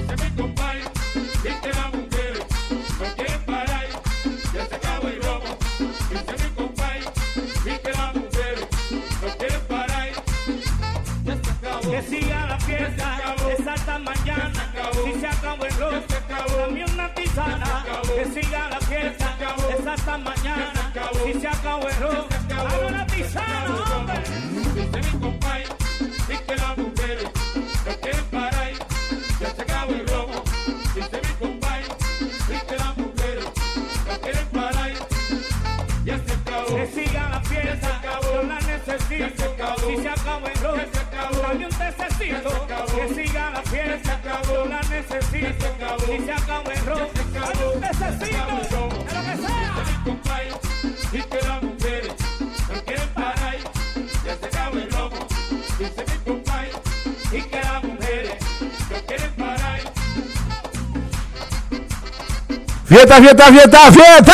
Que siga la fiesta, es hasta mañana. Si se acabó el rock, dame una tisana. Que siga la fiesta, es hasta mañana. Si se acabó el rock, dame una tisana, hombre. Dice mi compay, sí que las mujeres no quieren parar. Ya se acabó el robo. Dice mi compay, sí que las mujeres no quieren parar. Ya se acabó. Que siga la fiesta, yo la necesito. Si se acabó el rock, dame un tececito. Que siga la fiesta, yo la necesito. Si se acabó el rock, dame un tececito. De lo que sea. Dice mi compay, sí que las mujeres no quieren parar. Ya se acabó el robo. Dice mi compay, sí que las mujeres no quieren parar. ¡Fiesta, fiesta, fiesta, fiesta!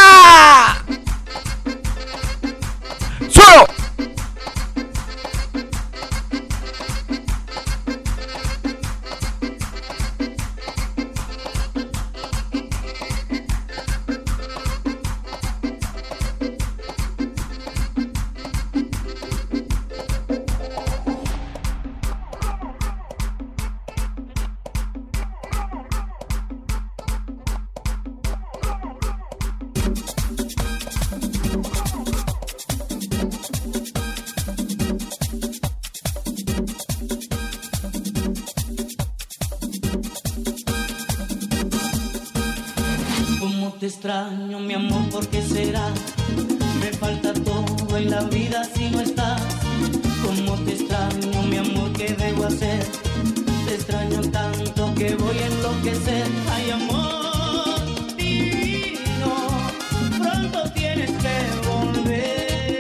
¡Solo! Cómo te extraño, mi amor, ¿por qué será? Me falta todo en la vida si no estás. Cómo te extraño, mi amor, ¿qué debo hacer? Te extraño tanto que voy a enloquecer. Ay, amor divino, pronto tienes que volver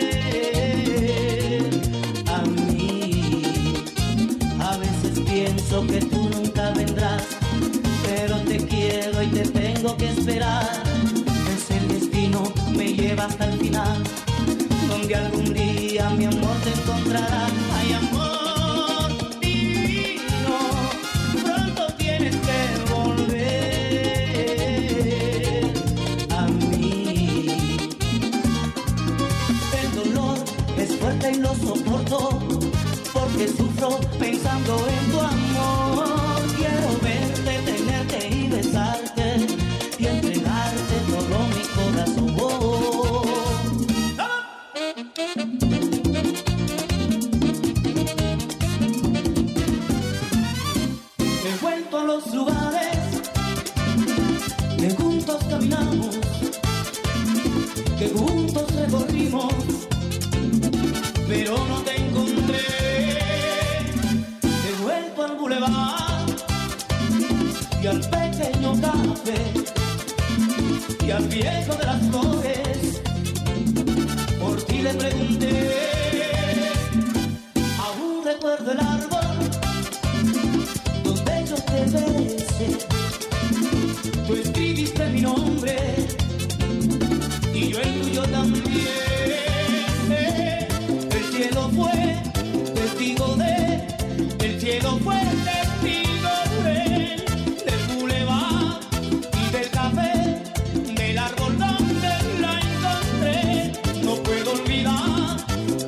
a mí. A veces pienso que tú nunca vendrás, pero te quiero y te tengo que esperar. Es el destino, me lleva hasta el final, donde algún día mi amor te encontrará. Ay, amor divino, pronto tienes que volver a mí. El dolor es fuerte y lo soporto, porque sufro pensando en tu amor. Quiero verte, tenerte y besarte y entregarte todo mi corazón. He vuelto a los lugares que juntos caminamos, que juntos recorrimos, pero no te encontré. He vuelto al bulevar y al pequeño café y al viejo de las flores. Por ti le pregunté, aún recuerdo el árbol donde yo te besé. Tú escribiste mi nombre y yo el tuyo también. El cielo fue testigo el cielo fue testigo del bulevar y del café, del árbol donde la encontré. No puedo olvidar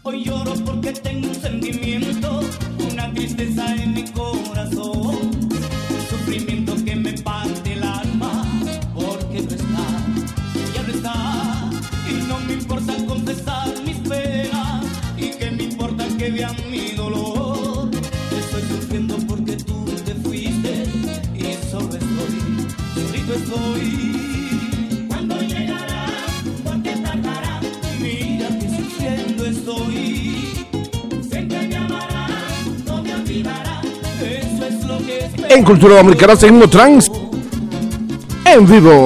Hoy lloro porque tengo un sentimiento, una tristeza en mi corazón, un sufrimiento que me parte el alma, porque no está, ya no está, y no me importa confesar mis penas, y que me importa que vean mi dolor. Estoy sufriendo porque tú te fuiste, y solo estoy, solito estoy. ¿Cuándo llegará? ¿Por qué tardará? Mira que sufriendo estoy. Siempre me amará, no me olvidará. Eso es lo que espero. En Cultura Dominicana seguimos trans en vivo.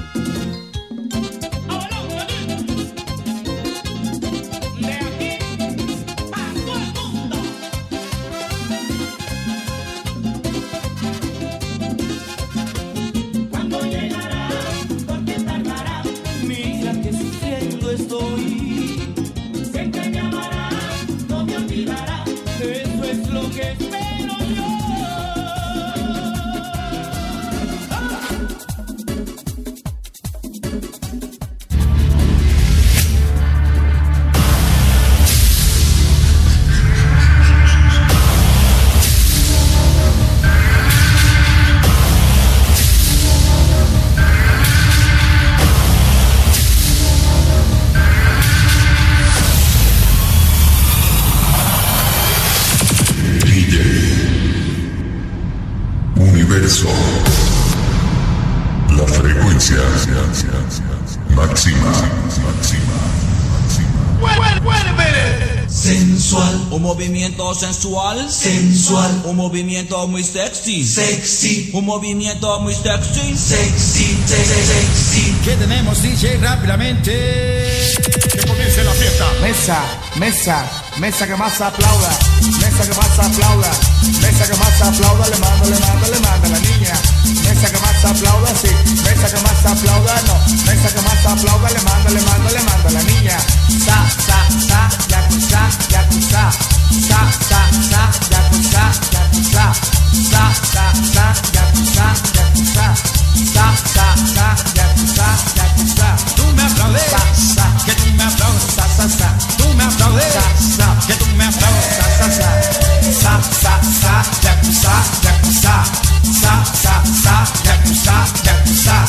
La frecuencia máxima. Sensual, un movimiento sensual. Sensual, un movimiento muy sexy. Sexy, un movimiento muy sexy. Sexy, sexy. ¿Qué tenemos, DJ? Rápidamente. Que comience la fiesta. Mesa que más aplauda, mesa que más aplauda, mesa que más aplauda, le manda la niña. Mesa que más aplauda, sí, mesa que más aplauda, no, mesa que más aplauda, le manda la niña. Sa, yakuza, yakuza, sa, yakuza, yakuza, sa, yakuza, yakuza, sa, yakuza, yakuza. Tú me aplaudes, que tú me aplaudes, tú me aplaudes, que tú me aplaudes, yakuza, yakuza, yakuza, yakuza,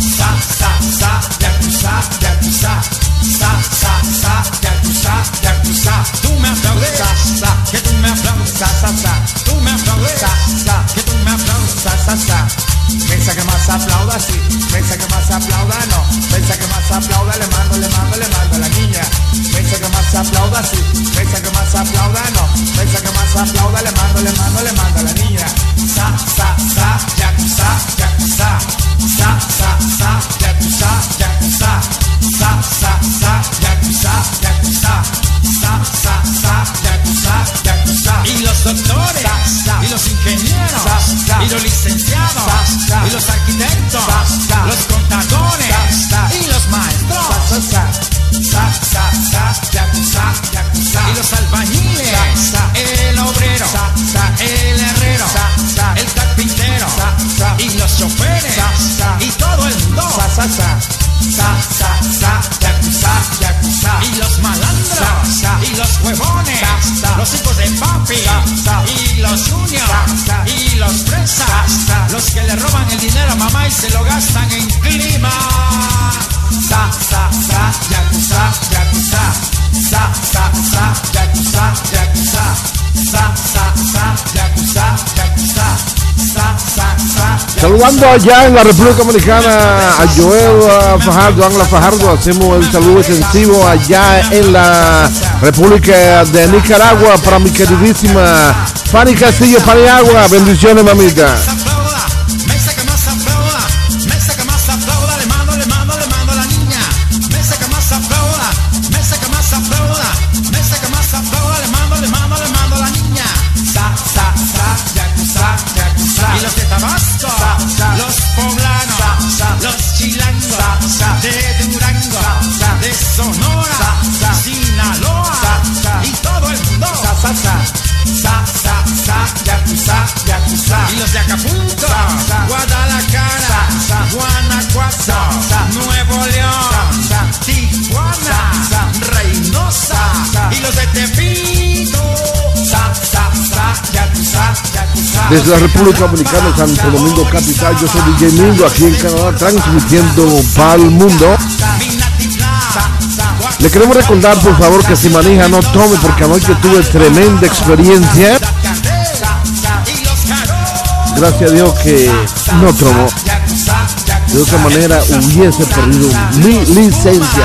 yakuza, yakuza, yakuza. Tú me aplaudes, que tú me aplaudes, tú me aplaudes, que tú me aplaudes. Mesa que más aplauda, sí, mesa que más aplauda, no, mesa que más aplauda, le mando la niña. Mesa que más aplauda, sí, mesa que más aplauda, no, mesa que más aplauda, le mando la niña. Sa, yakuza, yakuza, sa, yakuza, yakuza, sa, yakuza, yakuza, yakuza, yakuza. Y los doctores, y los ingenieros, y los licenciados, y los arquitectos, los contadores, y los maestros, yakuza, yakuza, y los albañiles, el obrero, el herrero, el carpintero, y los choferes, y todo el mundo, yakuza, yakuza, y los malandros, y los huevones, los hijos de papi, y los juniors, y los fresas, los que le roban el dinero a mamá y se lo gastan en clima. Yakuza, yakuza, yakuza, yakuza, yakuza, yakuza. Saludando allá en la República Dominicana a Joel Fajardo, Angla Fajardo, hacemos el saludo extensivo allá en la República de Nicaragua para mi queridísima Fanny Castillo, Paniagua, bendiciones mamita. Mesa que más aplauda, mesa que más aplauda, le mando la niña. Mesa que más aplauda, mesa que más aplauda, mesa que más aplauda, le mando la niña. Yakuza, yakuza. Y los de Tabasco, los poblanos, los chilangos, de Durango, de Sonora, Sinaloa, y todo el mundo. Yakuza, yakuza. Y los de Acapulco, Desde la República Dominicana, Santo Domingo Capital, yo soy DJ Mingo, aquí en Canadá, transmitiendo para el mundo. Le queremos recordar, por favor, que si maneja no tome, porque anoche tuve tremenda experiencia. Gracias a Dios que no tomó. De otra manera hubiese perdido mi licencia.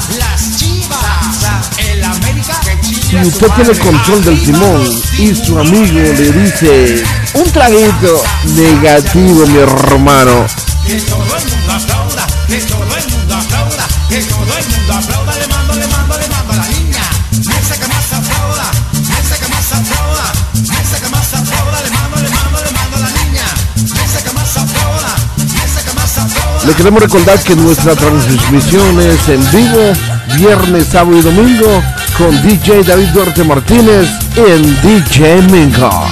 Si usted tiene control del timón y su amigo le dice un traguito, negativo, mi hermano. Que todo el mundo aplauda, que todo el mundo aplauda, que todo el mundo aplauda, le mando a la niña. Esa que más aplauda, esa que más aplauda, esa que más aplauda, le mando a la niña. Esa que más aplauda, esa que más aplauda. Le queremos recordar que nuestra transmisión es en vivo, viernes, sábado y domingo, con DJ David Duarte Martínez en DJ Mingo.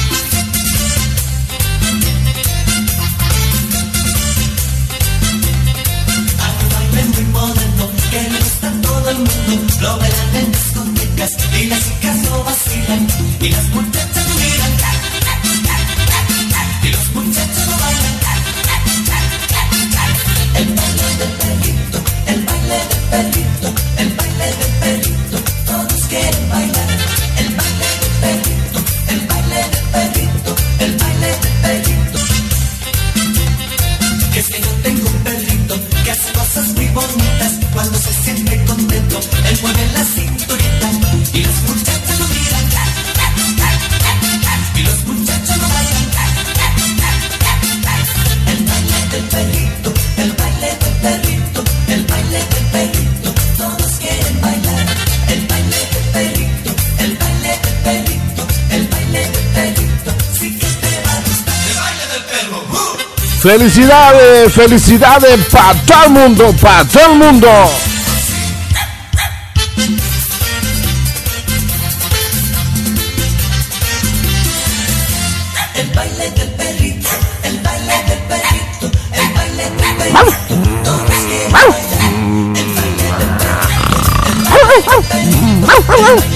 Y las chicas no vacilan, y las muchachas no miran, y los muchachos no bailan. El baile del perrito, el baile del perrito, el baile del perrito, todos quieren bailar. El baile del perrito, el baile del perrito, el baile del perrito. Que es que yo tengo un perrito que hace cosas muy bonitas cuando se siente contento. Él mueve la cinturita y los muchachos lo miran, y los muchachos lo bailan. El baile del perrito, el baile del perrito, el baile del perrito, todos quieren bailar. El baile del perrito, el baile del perrito, el baile del perrito, sí que te va a gustar. El baile del perro. Felicidades, felicidades para todo el mundo, para todo el mundo. El baile del perrito, el baile del perrito, el baile del perrito, todos quieren bailar. El baile del perrito, el baile del perrito, el baile del perrito.